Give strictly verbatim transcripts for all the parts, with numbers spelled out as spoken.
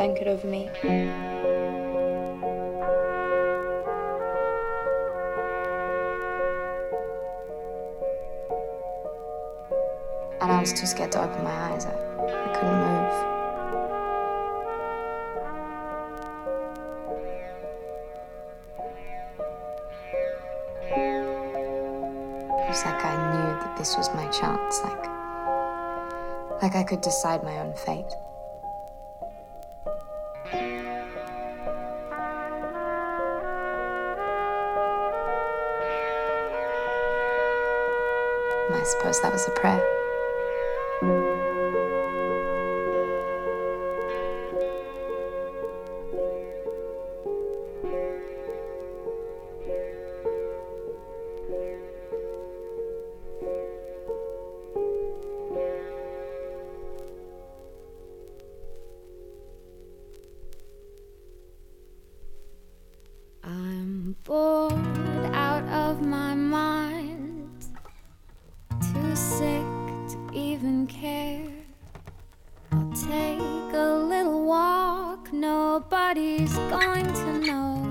blanket over me. And I was too scared to open my eyes. I, I couldn't move. It was like I knew that this was my chance, like, like I could decide my own fate. And I suppose that was a prayer. I'm bored out of my mind, too sick to even care. I'll take a little walk, nobody's going to know.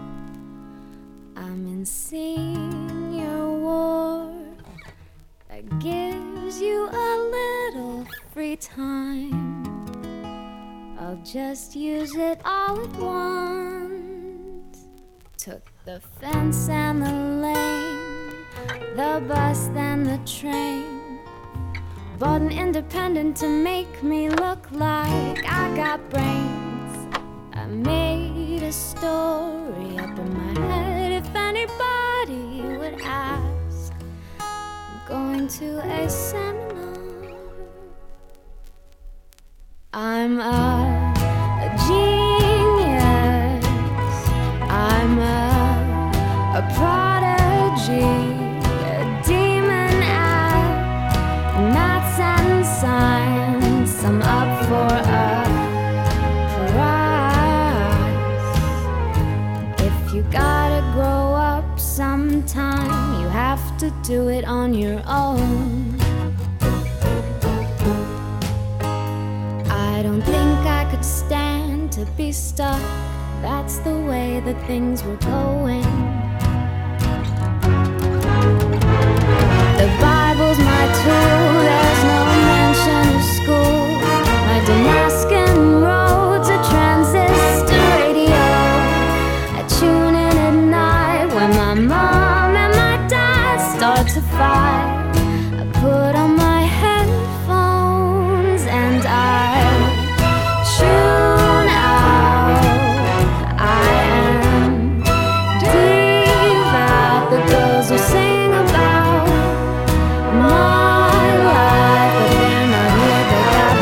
I'm in senior ward, that gives you a little free time. I'll just use it all at once. Took the fence and the lane, the bus then the train. Bought an independent to make me look like I got brains. I made a story up in my head if anybody would ask. I'm going to a seminar. I'm a, a genius. I'm a, a prodigy, a demon at maths and science. I'm up for a prize. If you gotta grow up sometime, you have to do it on your own. I don't think I could stand to be stuck. That's the way that things were going. The Bible's my tool, there's no mention of school. My Damascus road's a transistor radio. I tune in at night when my mom and my dad start to fight. I put on my headphones and I tune out. I am diva. The girls will sing about my life, but they're not here. They got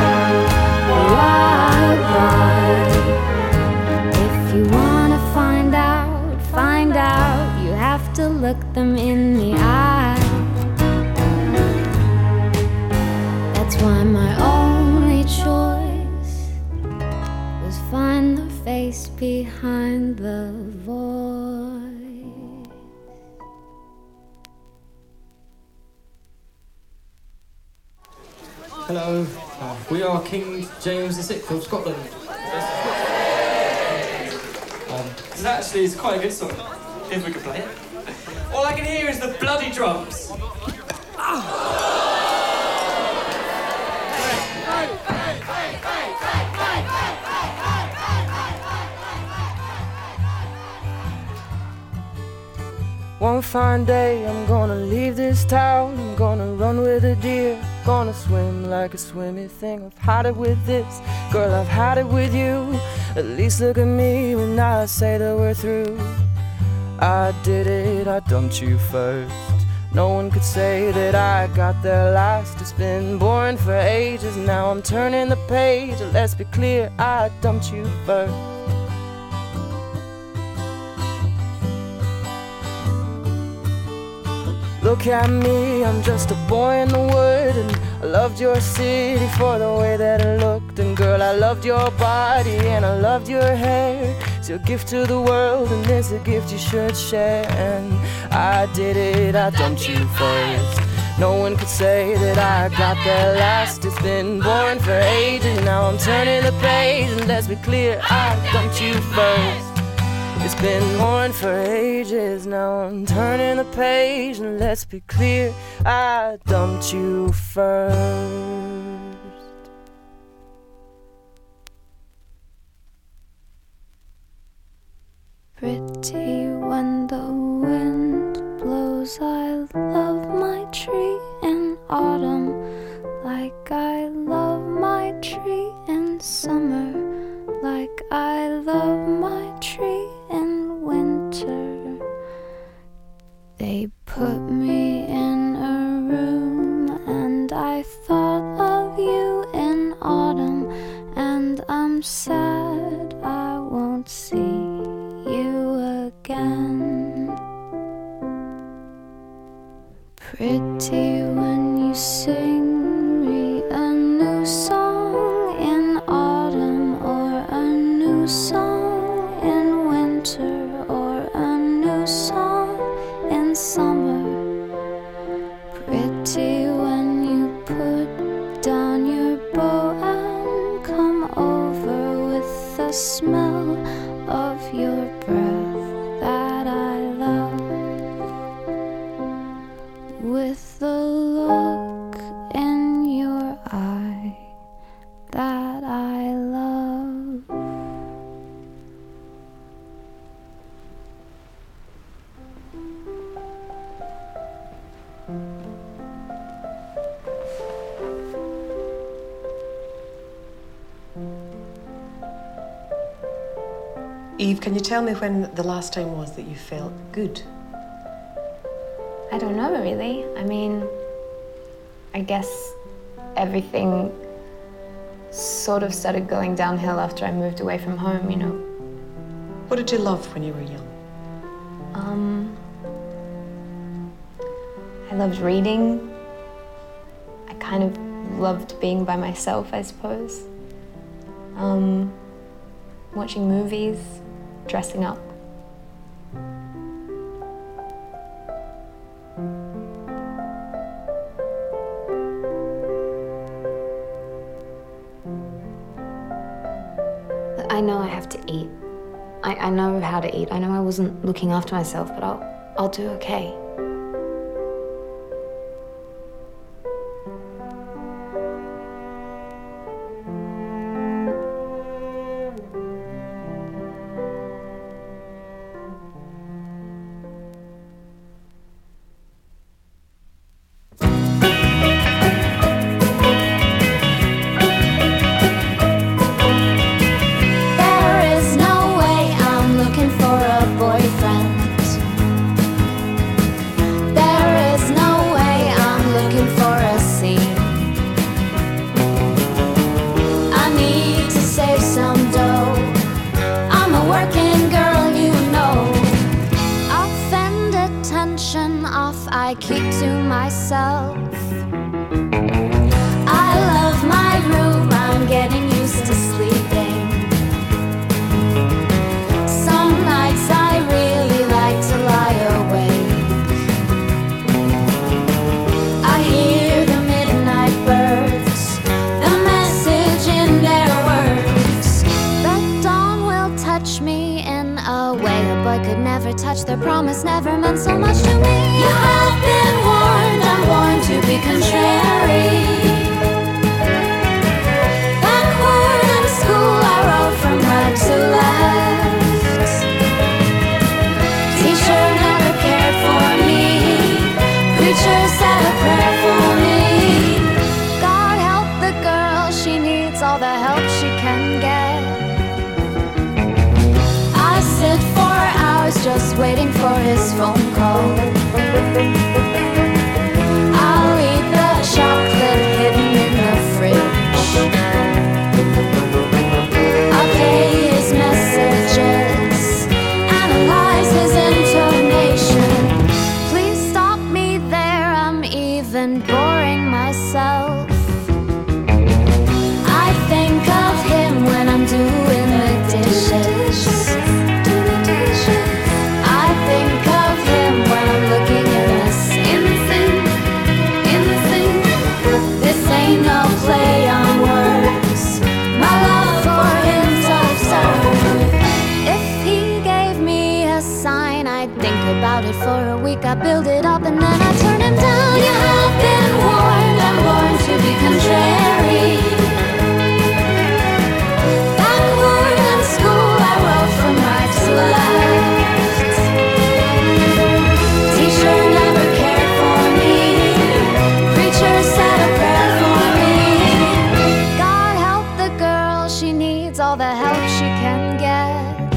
the wild ride. If you wanna find out, find out. You have to look them in the eye. That's why my only choice was find the face behind the voice. Hello, uh, we are King James the Sixth of Scotland. Um, This actually is quite a good song, if we could play it. All I can hear is the bloody drums. One fine day I'm gonna leave this town. I'm gonna run with a deer, gonna swim like a swimmy thing. I've had it with this, girl, I've had it with you. At least look at me when I say that we're through. I did it, I dumped you first. No one could say that I got there last. It's been boring for ages, now I'm turning the page. Let's be clear, I dumped you first. Look at me, I'm just a boy in the wood, and I loved your city for the way that it looked. And girl, I loved your body and I loved your hair. It's your gift to the world and it's a gift you should share. And I did it, I dumped you first. No one could say that I got there last. It's been boring for ages, now I'm turning the page. And let's be clear, I dumped you first. It's been boring for ages, now I'm turning the page. And let's be clear, I dumped you first. Pretty when the wind blows, I love my tree in autumn, like I love my tree in summer, like I love my tree in winter. They put me in a room and I thought of you in autumn, and I'm sad I won't see you again. Pretty when you sing me a new song in autumn, or a new song in winter, or a new song in summer. Pretty when you put down your bow and come over with the smell of your breath that I love, with the look in your eye that I love. Eve, can you tell me when the last time was that you felt good? I don't know, really. I mean, I guess everything sort of started going downhill after I moved away from home, you know. What did you love when you were young? Um, I loved reading. I kind of loved being by myself, I suppose. Um, watching movies, dressing up. I know I have to eat. I, I know how to eat. I know I wasn't looking after myself, but I'll, I'll do okay. I keep to myself. I love my room, I'm getting used to sleeping. Some nights I really like to lie awake. I hear the midnight birds, the message in their words. The dawn will touch me in a way a boy could never touch. Their promise never meant so much to me. You have been warned, I'm born to be contrary. Backward in school I wrote from right to left. Teacher never cared for me. Preacher said a prayer for me. God help the girl, she needs all the help she can get. I sit for hours just waiting for his phone call. I'll eat the chocolate hidden in the fridge. I'll pay his messages, analyze his intonation. Please stop me there, I'm even boring myself. I think of him when I'm doing the dishes. I think of him week I build it up and then I turn him down. You have been warned, I'm born to be contrary. Backward in school I wrote from right to left. Teacher never cared for me. Preacher said a prayer for me. God help the girl, she needs all the help she can get.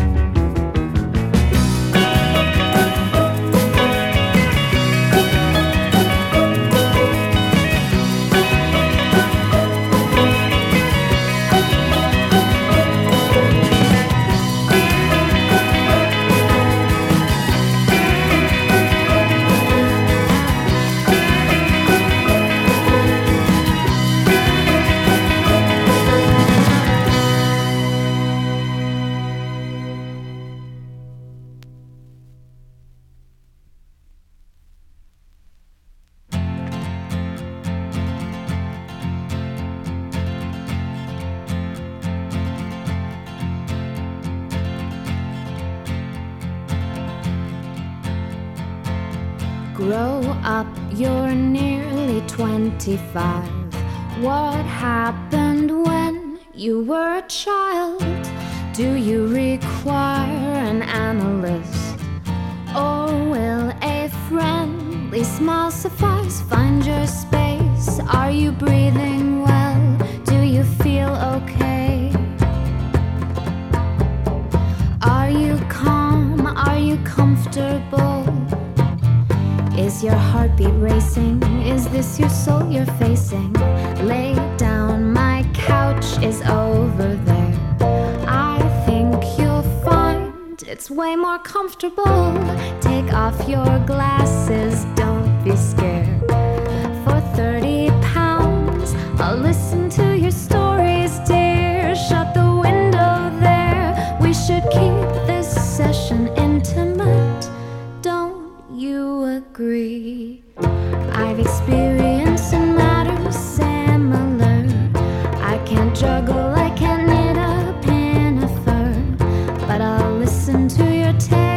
Grow up, you're nearly twenty-five. What happened when you were a child? Do you require an analyst? Or will a friendly smile suffice? Find your space. Are you breathing well? Do you feel okay? Are you calm? Are you comfortable? Is your heartbeat racing? Is this your soul you're facing? Lay down, my couch is over there. I think you'll find it's way more comfortable. Take off your glasses, don't be scared. For thirty pounds, I'll listen to your stories, dear. Shut the window there. We should keep this session intimate. You agree? I've experienced in matters similar. I can't juggle, I can't knit a pinafore, but I'll listen to your tale.